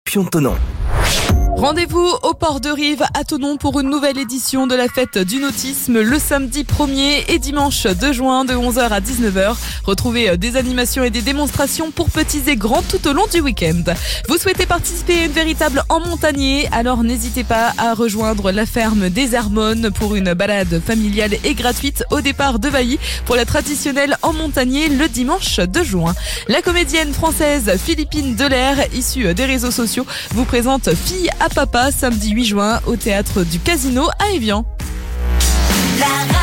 Puyon-Thonon. Rendez-vous au port de Rive à Thonon pour une nouvelle édition de la fête du nautisme le samedi 1er et dimanche 2 juin de 11h à 19h. Retrouvez des animations et des démonstrations pour petits et grands tout au long du week-end. Vous souhaitez participer à une véritable emmontagnier? Alors n'hésitez pas à rejoindre la ferme des Hermones pour une balade familiale et gratuite au départ de Vailly pour la traditionnelle emmontagnier le dimanche 2 juin. La comédienne française Philippine Delair, issue des réseaux sociaux, vous présente Fille à Papa samedi 8 juin au théâtre du Casino à Évian.